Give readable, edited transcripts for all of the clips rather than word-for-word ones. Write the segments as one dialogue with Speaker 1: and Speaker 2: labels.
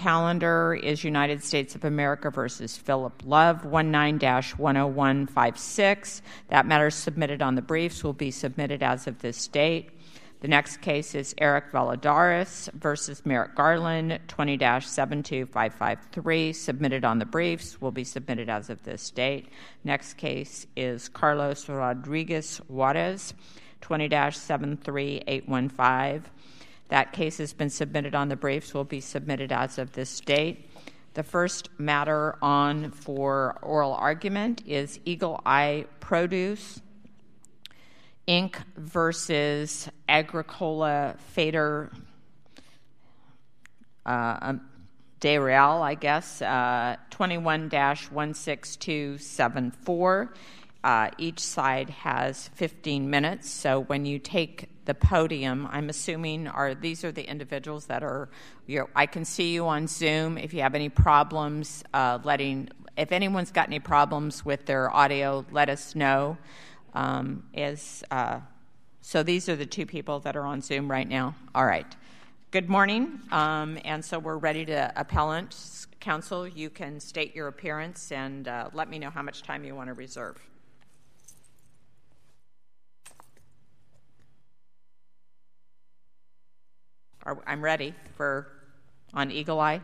Speaker 1: calendar is United States of America versus Philip Love, 19-10156. That matter is submitted on the briefs, will be submitted as of this date. The next case is Eric Valladares versus Merrick Garland, 20-72553, submitted on the briefs, will be submitted as of this date. Next case is Carlos Rodriguez Juarez, 20-73815. That case has been submitted on the briefs, will be submitted as of this date. The first matter on for oral argument is Eagle Eye Produce, Inc. versus Agricola Fader de Real, I guess, 21-16274. Each side has 15 minutes, so when you take the podium, I'm assuming these are the individuals that are, I can see you on Zoom. If you have any problems, if anyone's got any problems with their audio, let us know. So these are the two people that are on Zoom right now. All right. Good morning. And so we're ready to appellant. Counsel, you can state your appearance and let me know how much time you want to reserve. I'm ready on Eagle Eye.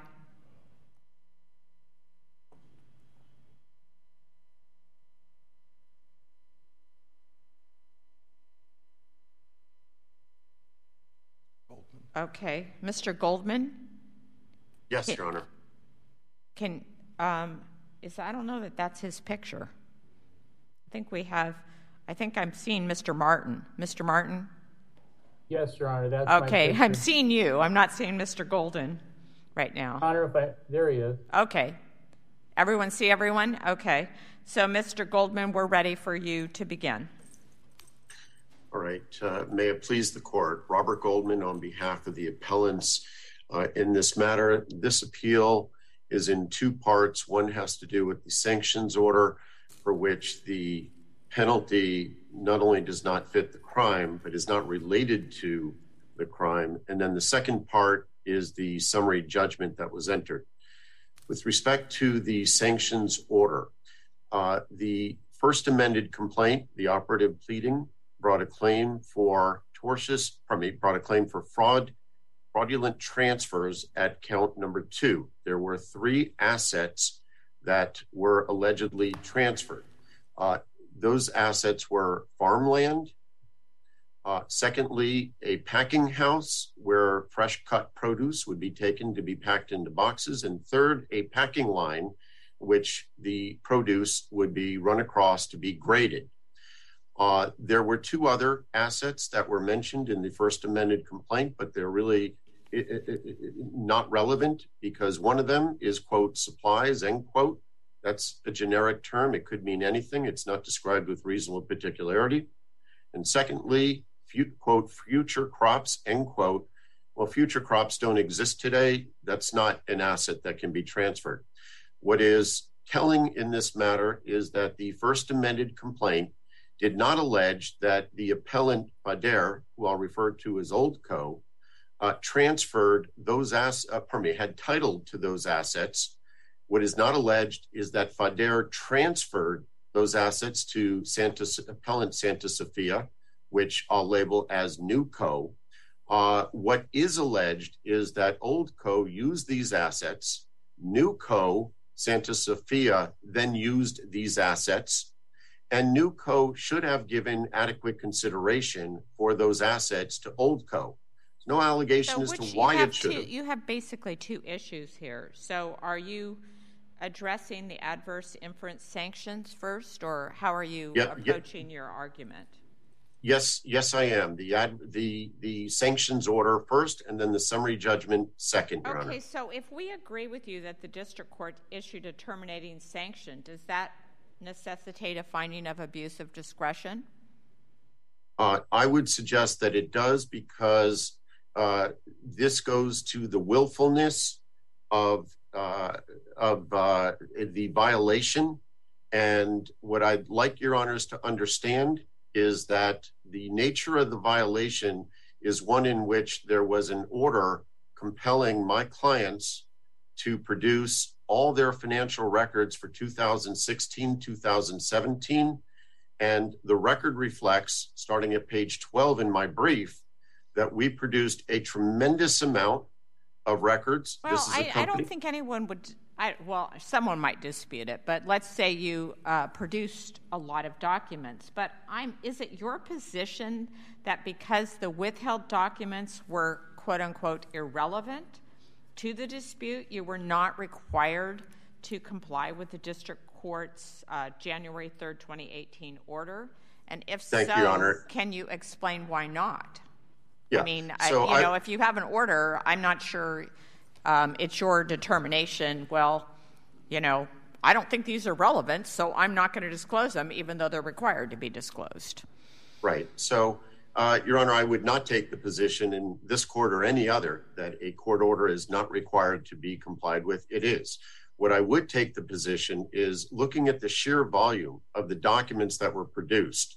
Speaker 1: Okay, Mr. Goldman?
Speaker 2: Yes, Your Honor.
Speaker 1: I don't know that that's his picture. I think I'm seeing Mr. Martin. Mr. Martin?
Speaker 3: Yes, Your Honor, that's
Speaker 1: okay,
Speaker 3: my picture.
Speaker 1: I'm seeing you. I'm not seeing Mr. Golden right now.
Speaker 3: Your Honor, there he is.
Speaker 1: Okay. Everyone see everyone? Okay. So, Mr. Goldman, we're ready for you to begin.
Speaker 2: All right. May it please the court, Robert Goldman on behalf of the appellants in this matter. This appeal is in two parts. One has to do with the sanctions order for which the penalty not only does not fit the crime, but is not related to the crime. And then the second part is the summary judgment that was entered. With respect to the sanctions order, the first amended complaint, the operative pleading, brought a claim for fraudulent transfers at count number 2. There were 3 assets that were allegedly transferred. Those assets were farmland, secondly, a packing house where fresh cut produce would be taken to be packed into boxes, and third, a packing line which the produce would be run across to be graded. There were 2 other assets that were mentioned in the first amended complaint, but they're really not relevant because one of them is, quote, supplies, end quote. That's a generic term. It could mean anything. It's not described with reasonable particularity. And secondly, quote, future crops, end quote. Well, future crops don't exist today. That's not an asset that can be transferred. What is telling in this matter is that the first amended complaint did not allege that the appellant Fader, who I'll refer to as Old Co., transferred those had title to those assets. What is not alleged is that Fader transferred those assets to appellant Santa Sofia, which I'll label as New Co. What is alleged is that Old Co. used these assets. New Co., Santa Sofia, then used these assets. And New Co. should have given adequate consideration for those assets to Old Co. There's no allegation as to why it should have.
Speaker 1: You have basically 2 issues here. So are you addressing the adverse inference sanctions first, or how are you approaching your argument?
Speaker 2: Yes, I am. The sanctions order first, and then the summary judgment second, Your Honor.
Speaker 1: Okay, so if we agree with you that the district court issued a terminating sanction, does that necessitate a finding of abuse of discretion?
Speaker 2: I would suggest that it does because this goes to the willfulness of the violation. And what I'd like Your Honors to understand is that the nature of the violation is one in which there was an order compelling my clients to produce all their financial records for 2016, 2017. And the record reflects, starting at page 12 in my brief, that we produced a tremendous amount of records.
Speaker 1: Well, I don't think anyone would, someone might dispute it, but let's say you produced a lot of documents. But is it your position that because the withheld documents were, quote unquote, irrelevant to the dispute, you were not required to comply with the district court's January 3rd, 2018 order? And if
Speaker 2: Thank you, Your Honor.
Speaker 1: Can you explain why not?
Speaker 2: Yeah.
Speaker 1: I mean, if you have an order, I'm not sure it's your determination. Well, I don't think these are relevant, so I'm not going to disclose them, even though they're required to be disclosed.
Speaker 2: Right. So, Your Honor, I would not take the position in this court or any other that a court order is not required to be complied with. It is. What I would take the position is looking at the sheer volume of the documents that were produced,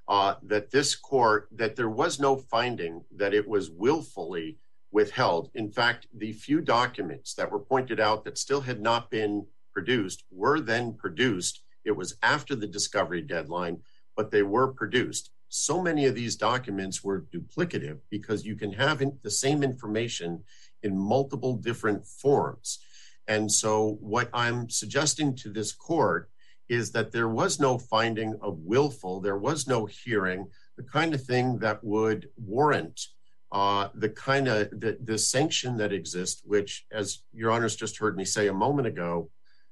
Speaker 2: that there was no finding that it was willfully withheld. In fact, the few documents that were pointed out that still had not been produced were then produced. It was after the discovery deadline, but they were produced. So many of these documents were duplicative because you can have the same information in multiple different forms. And so what I'm suggesting to this court is that there was no finding of willful, there was no hearing, the kind of thing that would warrant the sanction that exists, which, as Your Honors just heard me say a moment ago,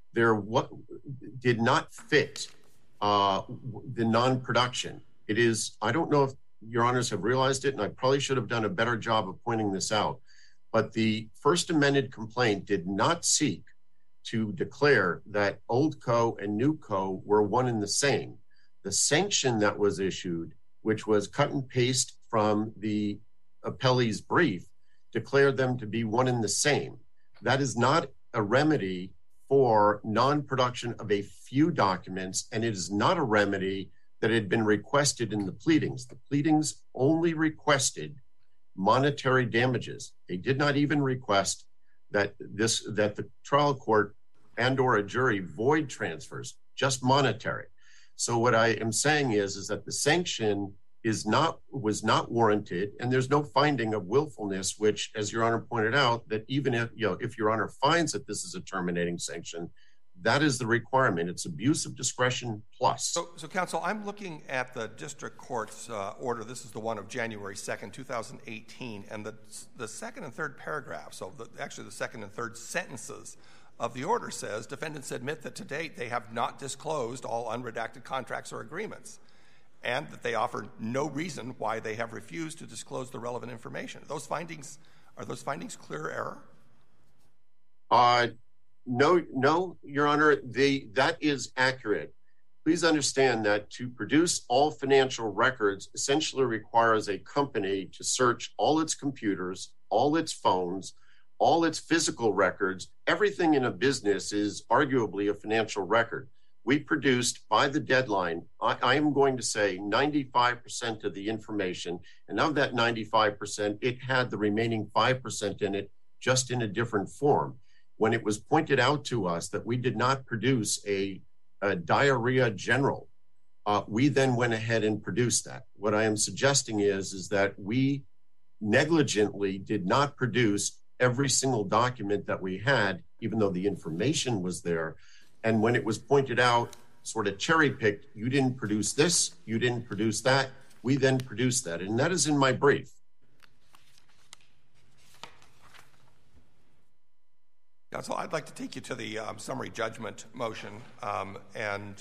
Speaker 2: did not fit the non-production. It is, I don't know if Your Honors have realized it, and I probably should have done a better job of pointing this out, but the First Amended complaint did not seek to declare that old co and new co were one and the same. The sanction that was issued, which was cut and paste from the appellee's brief, declared them to be one and the same. That is not a remedy for non-production of a few documents, and it is not a remedy that had been requested in the pleadings. The pleadings only requested monetary damages. They did not even request that the trial court and or a jury void transfers, just monetary. So what I am saying is that the sanction was not warranted, and there's no finding of willfulness, which, as Your Honor pointed out, that even if Your Honor finds that this is a terminating sanction, that is the requirement. It's abuse of discretion plus.
Speaker 4: So counsel, I'm looking at the district court's order. This is the one of January 2nd, 2018, and the second and third paragraphs, so actually the second and third sentences of the order says, defendants admit that to date they have not disclosed all unredacted contracts or agreements, and that they offer no reason why they have refused to disclose the relevant information. Are those findings clear error?
Speaker 2: No, Your Honor, that is accurate. Please understand that to produce all financial records essentially requires a company to search all its computers, all its phones, all its physical records. Everything in a business is arguably a financial record. We produced, by the deadline, I am going to say 95% of the information, and of that 95%, it had the remaining 5% in it, just in a different form. When it was pointed out to us that we did not produce a diarrhea general, we then went ahead and produced that. What I am suggesting is that we negligently did not produce every single document that we had, even though the information was there. And when it was pointed out, sort of cherry-picked, you didn't produce this, you didn't produce that, we then produced that. And that is in my brief.
Speaker 4: Counsel, I'd like to take you to the summary judgment motion, and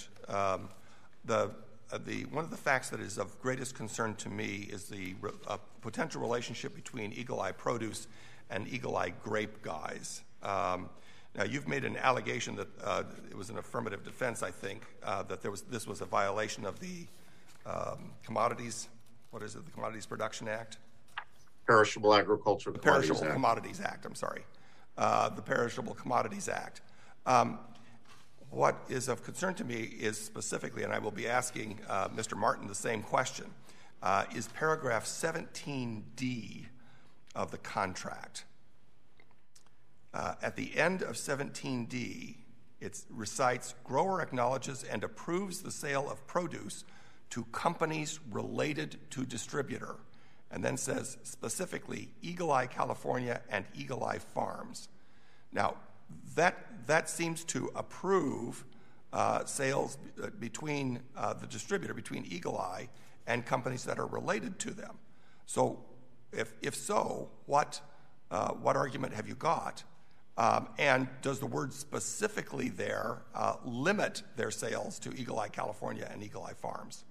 Speaker 4: one of the facts that is of greatest concern to me is the potential relationship between Eagle Eye Produce and Eagle Eye Grape Guys. Now, you've made an allegation that it was an affirmative defense, I think, that this was a violation of the Commodities Production Act?
Speaker 2: Perishable Agricultural Commodities Act.
Speaker 4: Perishable Commodities Act, I'm sorry. The Perishable Commodities Act. What is of concern to me is specifically, and I will be asking Mr. Martin the same question, is paragraph 17D of the contract. At the end of 17D, it recites, grower acknowledges and approves the sale of produce to companies related to distributor, and then says specifically Eagle Eye California and Eagle Eye Farms. Now, that seems to approve sales between the distributor, between Eagle Eye and companies that are related to them. So if so, what argument have you got? And does the word specifically there limit their sales to Eagle Eye California and Eagle Eye Farms?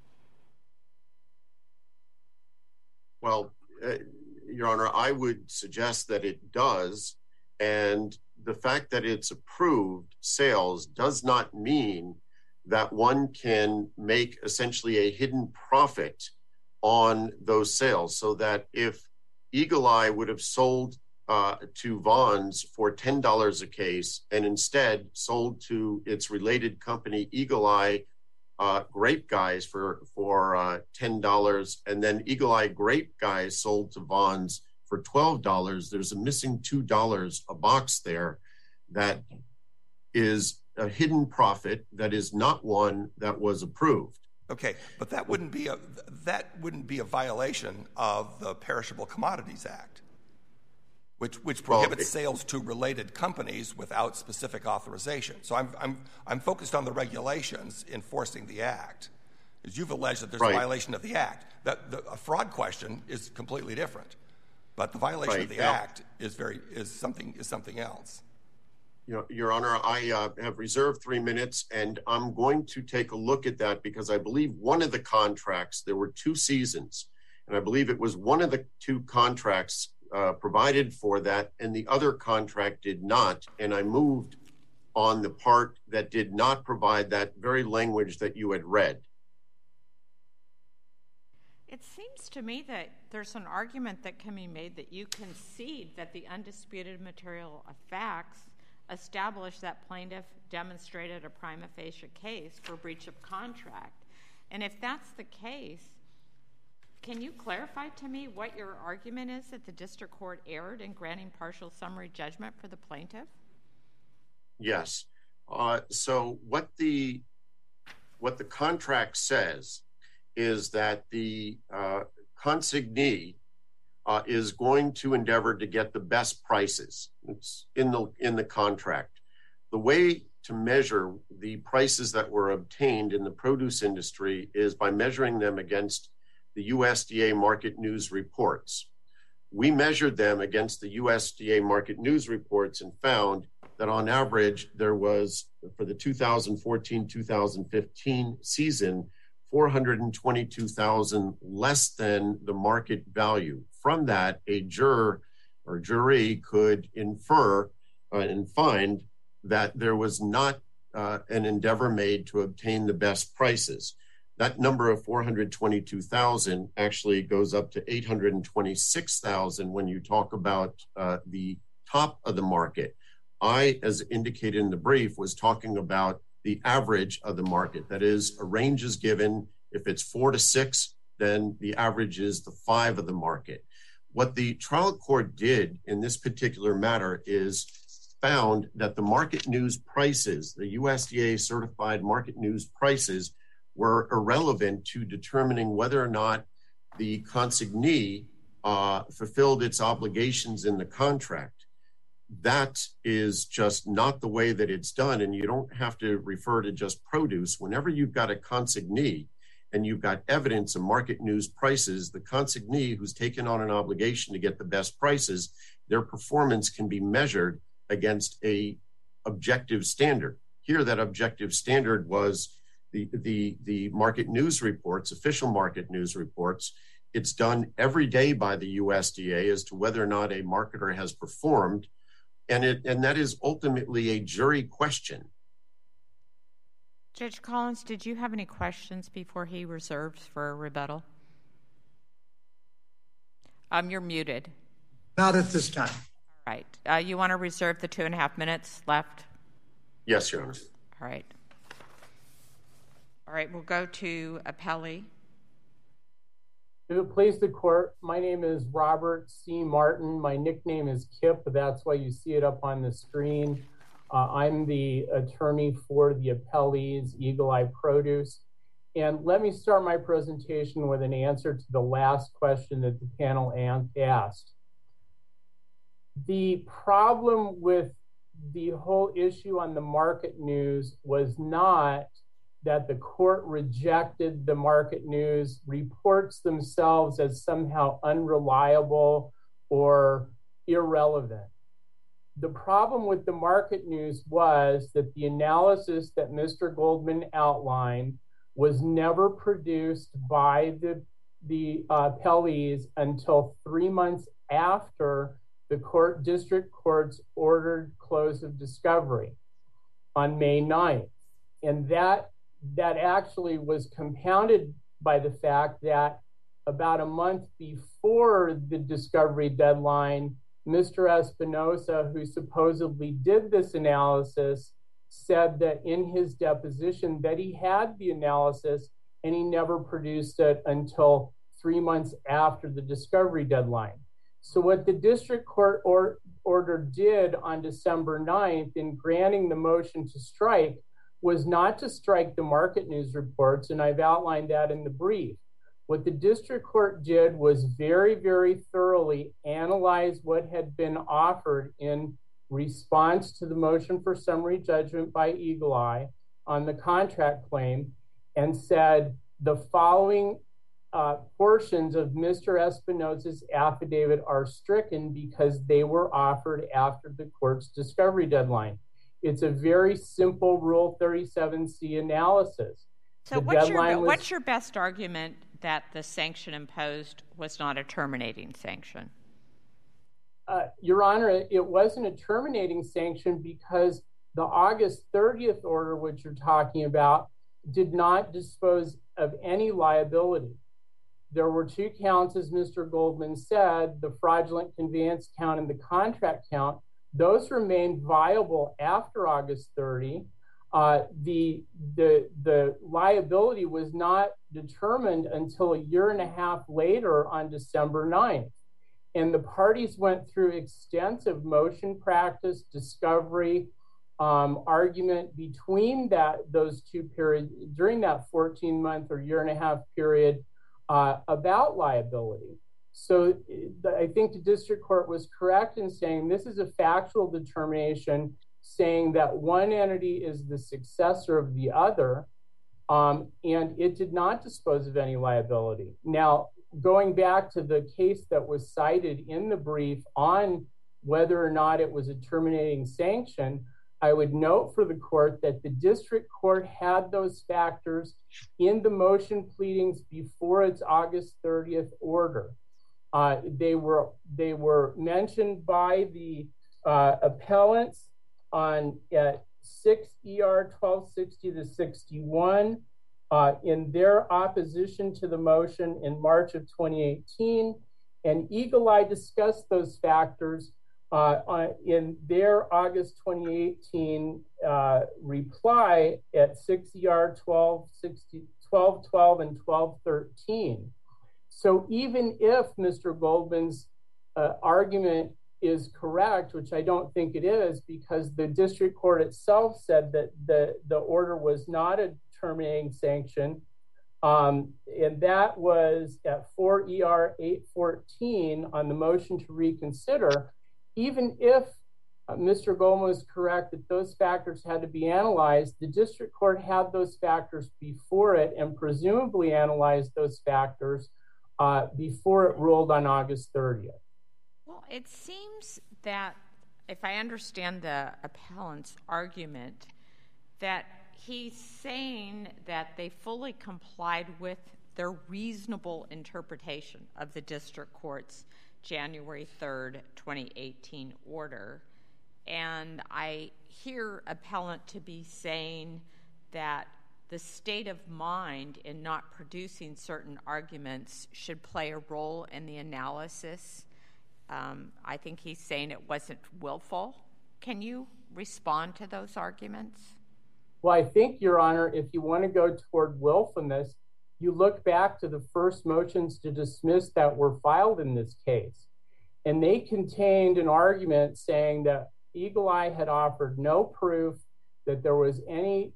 Speaker 2: Well, Your Honor, I would suggest that it does. And the fact that it's approved sales does not mean that one can make essentially a hidden profit on those sales. So that if Eagle Eye would have sold to Vons for $10 a case and instead sold to its related company, Eagle Eye Grape Guys for $10, and then Eagle Eye Grape Guys sold to Vons for $12, there's a missing $2 a box there that is a hidden profit that is not one that was approved.
Speaker 4: Okay, but that wouldn't be a violation of the Perishable Commodities Act, which prohibits sales to related companies without specific authorization. So I'm focused on the regulations enforcing the act. As you've alleged that there's a violation of the act, a fraud question is completely different, but the violation of the act is something else.
Speaker 2: Your Honor, I have reserved 3 minutes, and I'm going to take a look at that because I believe one of the contracts, there were 2 seasons, and I believe it was one of the 2 contracts provided for that, and the other contract did not. And I moved on the part that did not provide that very language that you had read.
Speaker 1: It seems to me that there's an argument that can be made that you concede that the undisputed material of facts establish that plaintiff demonstrated a prima facie case for breach of contract. And if that's the case, can you clarify to me what your argument is that the district court erred in granting partial summary judgment for the plaintiff?
Speaker 2: Yes. So what the contract says is that the consignee is going to endeavor to get the best prices. It's in the contract. The way to measure the prices that were obtained in the produce industry is by measuring them against the USDA market news reports. We measured them against the USDA market news reports and found that on average there was, for the 2014-2015 season, 422,000 less than the market value. From that, a juror or jury could infer and find that there was not an endeavor made to obtain the best prices. That number of 422,000 actually goes up to 826,000 when you talk about the top of the market. I, as indicated in the brief, was talking about the average of the market. That is, a range is given. If it's 4 to 6, then the average is the 5 of the market. What the trial court did in this particular matter is found that the market news prices, the USDA certified market news prices, were irrelevant to determining whether or not the consignee fulfilled its obligations in the contract. That is just not the way that it's done, and you don't have to refer to just produce. Whenever you've got a consignee and you've got evidence of market news prices, the consignee who's taken on an obligation to get the best prices, their performance can be measured against a objective standard. Here, that objective standard was the market news reports, official market news reports. It's done every day by the USDA as to whether or not a marketer has performed, and that is ultimately a jury question.
Speaker 1: Judge Collins, did you have any questions before he reserves for a rebuttal? You're muted.
Speaker 5: Not at this time.
Speaker 1: All right. You want to reserve the 2.5 minutes left?
Speaker 2: Yes, Your Honor.
Speaker 1: All right. All right, we'll go to Appellee.
Speaker 3: If it please the court, my name is Robert C. Martin. My nickname is Kip, but that's why you see it up on the screen. I'm the attorney for the appellees, Eagle Eye Produce. And let me start my presentation with an answer to the last question that the panel asked. The problem with the whole issue on the market news was not that the court rejected the market news reports themselves as somehow unreliable or irrelevant. The problem with the market news was that the analysis that Mr. Goldman outlined was never produced by the appellees until 3 months after the district court's ordered close of discovery on May 9th. And that actually was compounded by the fact that about a month before the discovery deadline, Mr. Espinosa, who supposedly did this analysis, said that in his deposition that he had the analysis and he never produced it until 3 months after the discovery deadline. So what the district court order did on December 9th in granting the motion to strike was not to strike the market news reports, and I've outlined that in the brief. What the district court did was very, very thoroughly analyze what had been offered in response to the motion for summary judgment by Eagle Eye on the contract claim and said the following portions of Mr. Espinosa's affidavit are stricken because they were offered after the court's discovery deadline. It's a very simple Rule 37C analysis.
Speaker 1: So what's your best argument that the sanction imposed was not a terminating sanction?
Speaker 3: Your Honor, it wasn't a terminating sanction because the August 30th order, which you're talking about, did not dispose of any liability. There were 2 counts, as Mr. Goldman said, the fraudulent conveyance count and the contract count. Those remained viable after August 30. The liability was not determined until a year and a half later on December 9th. And the parties went through extensive motion practice, discovery, argument between those 2 periods during that 14-month or year and a half period about liability. So I think the district court was correct in saying this is a factual determination saying that one entity is the successor of the other, and it did not dispose of any liability. Now, going back to the case that was cited in the brief on whether or not it was a terminating sanction, I would note for the court that the district court had those factors in the motion pleadings before its August 30th order. They were mentioned by the appellants at 6 ER 1260 to 61 in their opposition to the motion in March of 2018, and Eagle Eye discussed those factors in their August 2018 reply at 6 ER 1212 and 1213. So even if Mr. Goldman's argument is correct, which I don't think it is, because the district court itself said that the order was not a terminating sanction, and that was at 4 ER 814 on the motion to reconsider. Even if Mr. Goldman was correct that those factors had to be analyzed, the district court had those factors before it and presumably analyzed those factors before it ruled on August 30th.
Speaker 1: Well, it seems that, if I understand the appellant's argument, that he's saying that they fully complied with their reasonable interpretation of the district court's January 3rd, 2018 order. And I hear appellant to be saying that the state of mind in not producing certain arguments should play a role in the analysis. I think he's saying it wasn't willful. Can you respond to those arguments?
Speaker 3: Well, I think, Your Honor, if you want to go toward willfulness, you look back to the first motions to dismiss that were filed in this case, and they contained an argument saying that Eagle Eye had offered no proof that there was any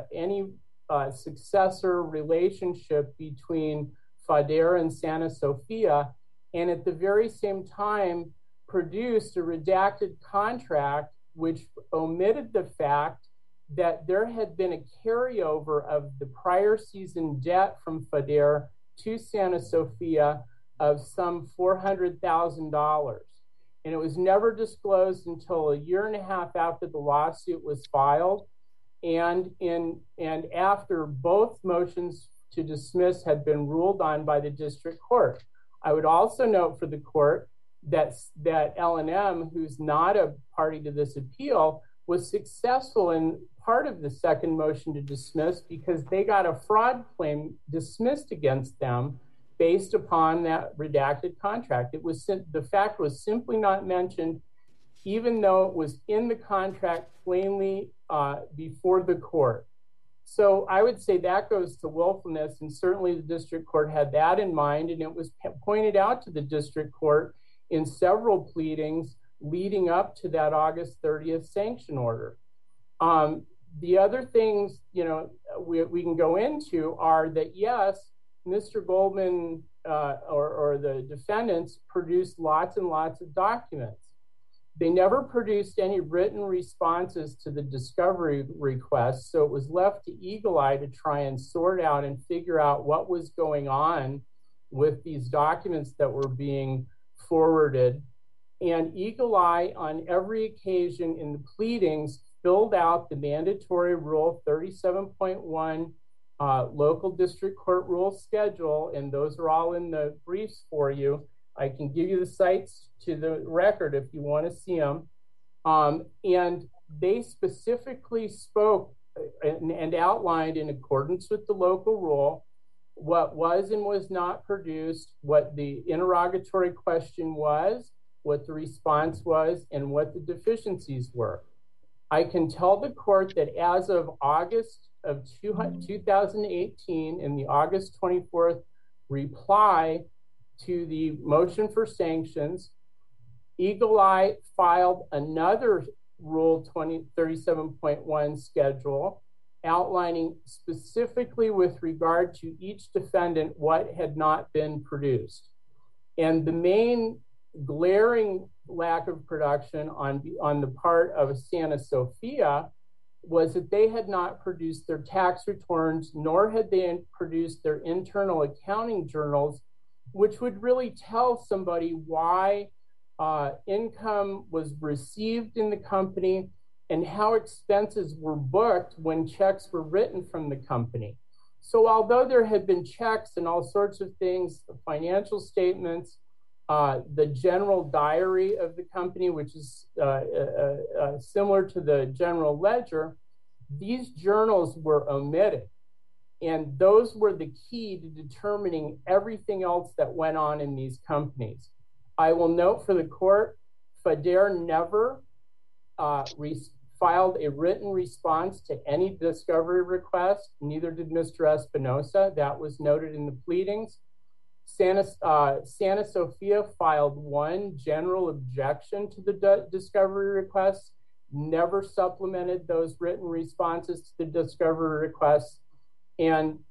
Speaker 3: successor relationship between Fadera and Santa Sofia, and at the very same time produced a redacted contract which omitted the fact that there had been a carryover of the prior season debt from Fadera to Santa Sofia of some $400,000. And it was never disclosed until a year and a half after the lawsuit was filed, and after both motions to dismiss had been ruled on by the district court. I would also note for the court that L&M, who's not a party to this appeal, was successful in part of the second motion to dismiss because they got a fraud claim dismissed against them based upon that redacted contract. The fact was simply not mentioned, even though it was in the contract plainly before the court. So I would say that goes to willfulness, and certainly the district court had that in mind, and it was pointed out to the district court in several pleadings leading up to that August 30th sanction order. The other things, we can go into are that, yes, Mr. Goldman or the defendants produced lots and lots of documents. They never produced any written responses to the discovery request, so it was left to Eagle Eye to try and sort out and figure out what was going on with these documents that were being forwarded. And Eagle Eye, on every occasion in the pleadings, filled out the mandatory Rule 37.1 local district court rule schedule, and those are all in the briefs for you. I can give you the sites to the record if you want to see them. And they specifically spoke and outlined in accordance with the local rule what was and was not produced, what the interrogatory question was, what the response was, and what the deficiencies were. I can tell the court that as of August of 2018, in the August 24th reply to the motion for sanctions, Eagle Eye filed another Rule 37.1 schedule outlining specifically with regard to each defendant what had not been produced. And the main glaring lack of production on the part of Santa Sofia was that they had not produced their tax returns, nor had they produced their internal accounting journals, which would really tell somebody why income was received in the company and how expenses were booked when checks were written from the company. So although there had been checks and all sorts of things, financial statements, the general diary of the company, which is similar to the general ledger, these journals were omitted. And those were the key to determining everything else that went on in these companies. I will note for the court, Fadera never filed a written response to any discovery request, neither did Mr. Espinosa. That was noted in the pleadings. Santa Sofia filed one general objection to the discovery request, never supplemented those written responses to the discovery requests, and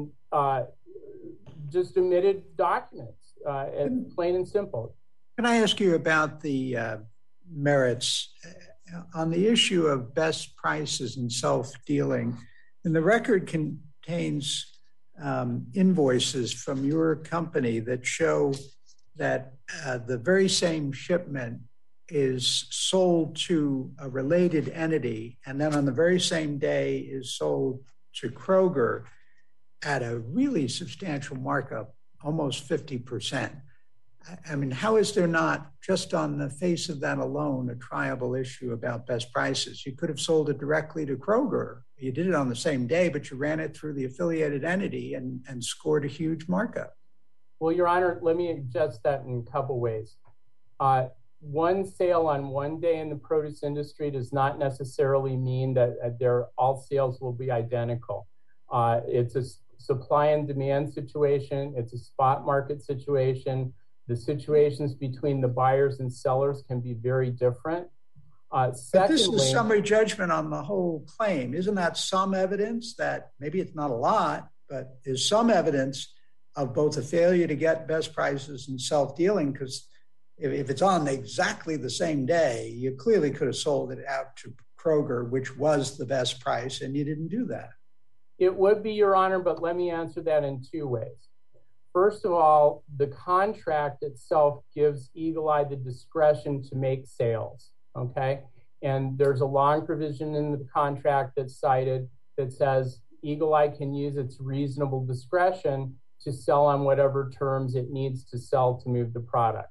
Speaker 3: just omitted documents, plain and simple.
Speaker 5: Can I ask you about the merits on the issue of best prices and self-dealing? And the record contains invoices from your company that show that the very same shipment is sold to a related entity, and then on the very same day is sold to Kroger at a really substantial markup, almost 50%. I mean, how is there not, just on the face of that alone, a triable issue about best prices? You could have sold it directly to Kroger. You did it on the same day, but you ran it through the affiliated entity and scored a huge markup.
Speaker 3: Well, Your Honor, let me adjust that in a couple ways. One sale on one day in the produce industry does not necessarily mean that all sales will be identical. It's supply and demand situation. It's a spot market situation. The situations between the buyers and sellers can be very different.
Speaker 5: But this is summary judgment on the whole claim. Isn't that some evidence that maybe it's not a lot, but is some evidence of both a failure to get best prices and self-dealing? Because if it's on exactly the same day, you clearly could have sold it out to Kroger, which was the best price, and you didn't do that.
Speaker 3: It would be, Your Honor, but let me answer that in two ways. First of all, the contract itself gives Eagle Eye the discretion to make sales, okay? And there's a long provision in the contract that's cited that says Eagle Eye can use its reasonable discretion to sell on whatever terms it needs to sell to move the product.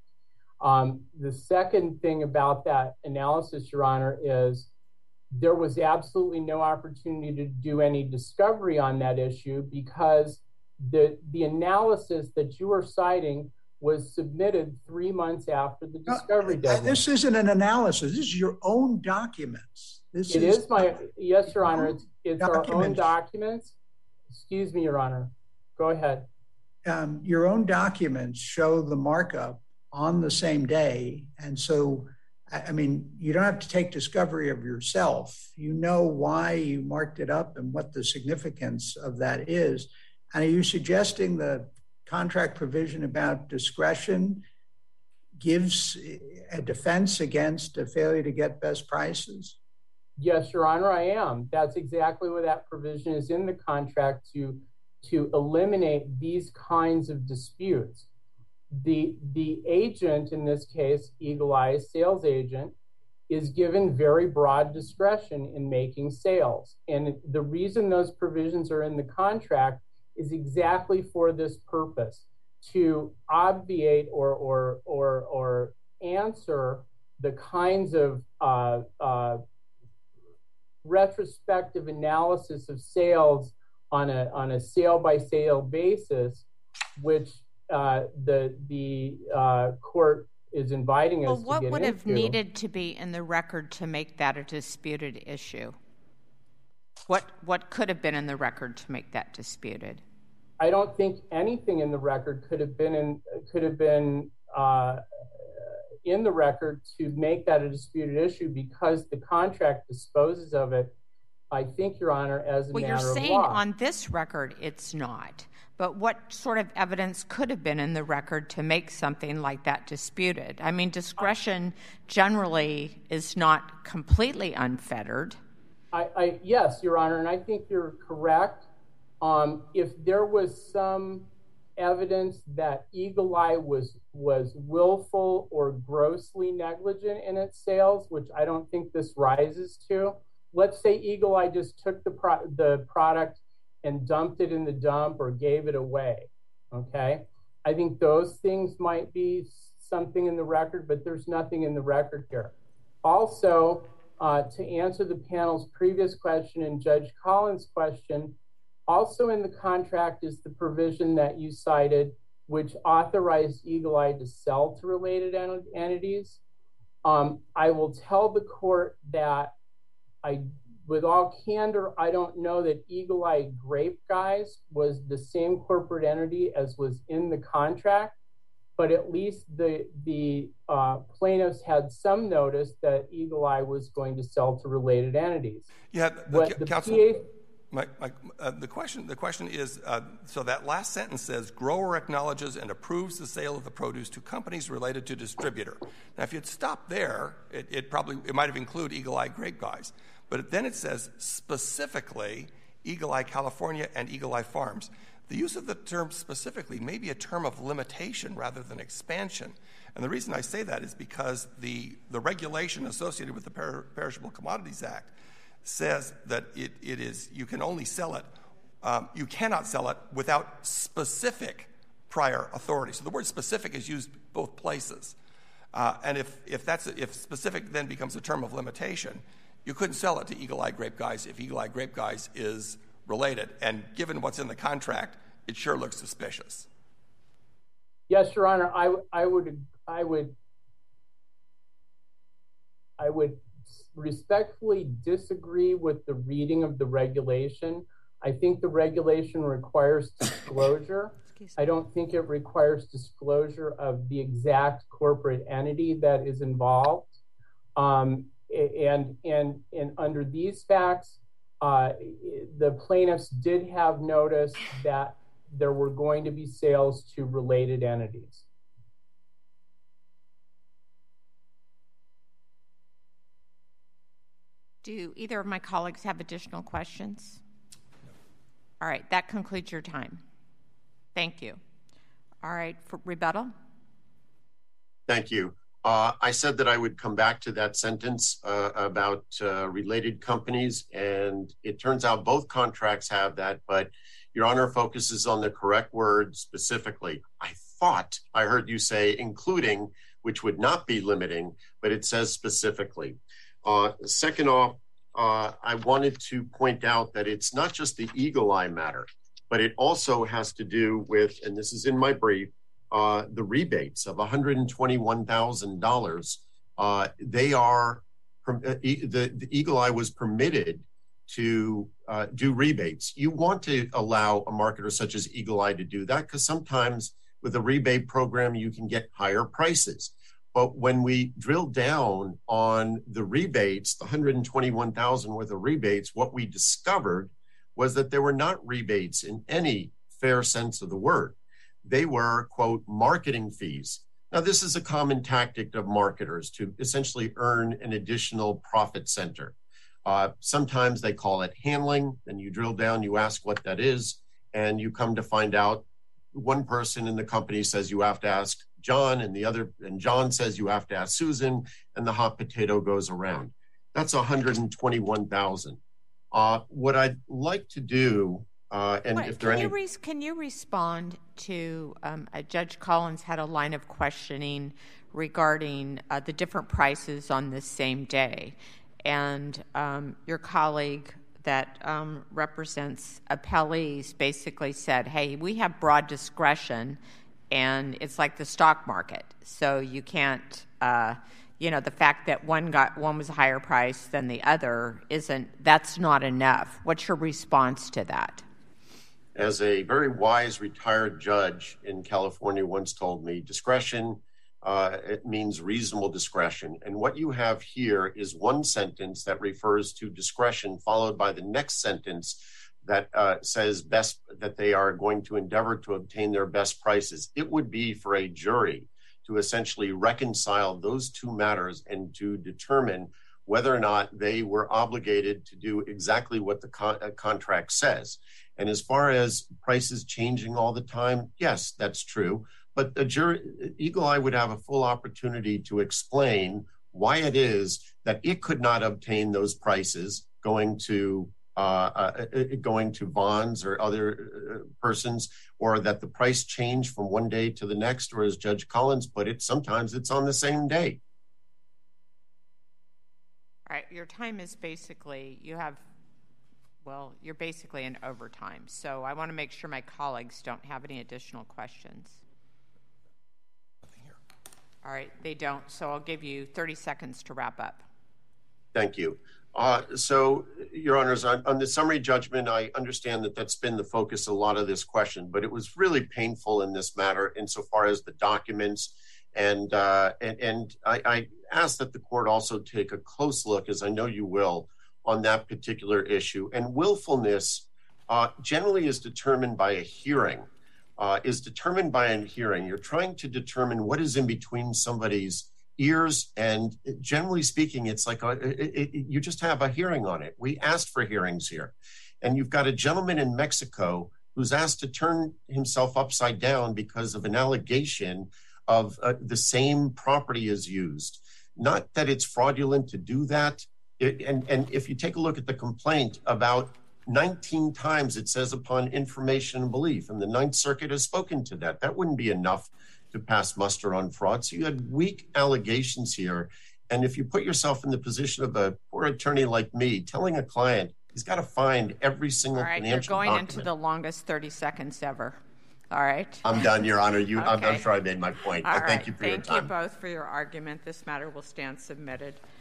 Speaker 3: The second thing about that analysis, Your Honor, is there was absolutely no opportunity to do any discovery on that issue because the analysis that you are citing was submitted 3 months after the discovery deadline.
Speaker 5: This isn't an analysis. This is your own documents.
Speaker 3: Yes, Your Honor. It's our own documents. Excuse me, Your Honor. Go ahead.
Speaker 5: Your own documents show the markup on the same day. And so, I mean, you don't have to take discovery of yourself. You know why you marked it up and what the significance of that is. And are you suggesting the contract provision about discretion gives a defense against a failure to get best prices?
Speaker 3: Yes, Your Honor, I am. That's exactly what that provision is in the contract to eliminate these kinds of disputes. The agent, in this case, Eagle Eye sales agent, is given very broad discretion in making sales. And the reason those provisions are in the contract is exactly for this purpose, to obviate or answer the kinds of retrospective analysis of sales on a sale by sale basis, which the court is inviting us to get into.
Speaker 1: Well, what would have needed to be in the record to make that a disputed issue? What could have been in the record to make that disputed?
Speaker 3: I don't think anything in the record could have been in the record to make that a disputed issue because the contract disposes of it, I think, Your Honor, as a matter of law. Well, you're saying
Speaker 1: on this record it's not. But what sort of evidence could have been in the record to make something like that disputed? I mean, discretion generally is not completely unfettered.
Speaker 3: Yes, Your Honor, and I think you're correct. If there was some evidence that Eagle Eye was willful or grossly negligent in its sales, which I don't think this rises to, let's say Eagle Eye just took the product and dumped it in the dump or gave it away, okay? I think those things might be something in the record, but there's nothing in the record here. Also, to answer the panel's previous question and Judge Collins' question, also in the contract is the provision that you cited, which authorized Eagle Eye to sell to related entities. I will tell the court that with all candor, I don't know that Eagle Eye Grape Guys was the same corporate entity as was in the contract, but at least the plaintiffs had some notice that Eagle Eye was going to sell to related entities.
Speaker 4: Yeah, counsel, the question is, so that last sentence says, grower acknowledges and approves the sale of the produce to companies related to distributor. Now, if you'd stopped there, it might have included Eagle Eye Grape Guys. But then it says specifically Eagle Eye California and Eagle Eye Farms. The use of the term specifically may be a term of limitation rather than expansion. And the reason I say that is because the regulation associated with the Perishable Commodities Act says that it is, you can only sell it, you cannot sell it without specific prior authority. So the word specific is used both places. And if specific then becomes a term of limitation, you couldn't sell it to Eagle Eye Grape Guys if Eagle Eye Grape Guys is related. And given what's in the contract, it sure looks suspicious.
Speaker 3: Yes, Your Honor, I would respectfully disagree with the reading of the regulation. I think the regulation requires disclosure. I don't think it requires disclosure of the exact corporate entity that is involved. And under these facts, the plaintiffs did have notice that there were going to be sales to related entities.
Speaker 1: Do either of my colleagues have additional questions? All right, that concludes your time. Thank you. All right, for rebuttal.
Speaker 2: Thank you. I said that I would come back to that sentence about related companies, and it turns out both contracts have that, but Your Honor focuses on the correct word specifically. I thought I heard you say including, which would not be limiting, but it says specifically. Second off, I wanted to point out that it's not just the Eagle Eye matter, but it also has to do with, and this is in my brief, the rebates of $121,000. They are, the Eagle Eye was permitted to do rebates. You want to allow a marketer such as Eagle Eye to do that because sometimes with a rebate program, you can get higher prices. But when we drill down on the rebates, the $121,000 worth of rebates, what we discovered was that there were not rebates in any fair sense of the word. They were, quote, marketing fees. Now, this is a common tactic of marketers to essentially earn an additional profit center. Sometimes they call it handling, and you drill down, you ask what that is, and you come to find out one person in the company says you have to ask John, and John says you have to ask Susan, and the hot potato goes around. That's $121,000. What I'd like to do,
Speaker 1: can you respond to Judge Collins had a line of questioning regarding the different prices on this same day, and your colleague that represents appellees basically said, hey, we have broad discretion, and it's like the stock market. So you can't, the fact that one was a higher price than the other that's not enough. What's your response to that?
Speaker 2: As a very wise retired judge in California once told me, discretion, it means reasonable discretion. And what you have here is one sentence that refers to discretion, followed by the next sentence that says that they are going to endeavor to obtain their best prices. It would be for a jury to essentially reconcile those two matters and to determine whether or not they were obligated to do exactly what the contract says. And as far as prices changing all the time, yes, that's true. But the jury, Eagle Eye would have a full opportunity to explain why it is that it could not obtain those prices going to bonds or other persons, or that the price changed from one day to the next, or as Judge Collins put it, sometimes it's on the same day.
Speaker 1: All right, your time is basically, you're basically in overtime. So I want to make sure my colleagues don't have any additional questions.
Speaker 4: Nothing here.
Speaker 1: All right, they don't. So I'll give you 30 seconds to wrap up.
Speaker 2: Thank you. So, Your Honors, on the summary judgment, I understand that that's been the focus of a lot of this question, but it was really painful in this matter insofar as the documents. And I ask that the court also take a close look, as I know you will, on that particular issue. And willfulness generally is determined by a hearing. You're trying to determine what is in between somebody's ears, and generally speaking, it's like you just have a hearing on it. We asked for hearings here, and you've got a gentleman in Mexico who's asked to turn himself upside down because of an allegation of the same property is used. Not that it's fraudulent to do that. And if you take a look at the complaint, about 19 times it says upon information and belief, and the Ninth Circuit has spoken to that. That wouldn't be enough to pass muster on fraud. So you had weak allegations here. And if you put yourself in the position of a poor attorney like me, telling a client he's got to find every single financial
Speaker 1: document. You're going into the longest 30 seconds ever. All right.
Speaker 2: I'm done, Your Honor. Okay. I'm sure I made my point. Thank you for your time.
Speaker 1: Thank you both for your argument. This matter will stand submitted.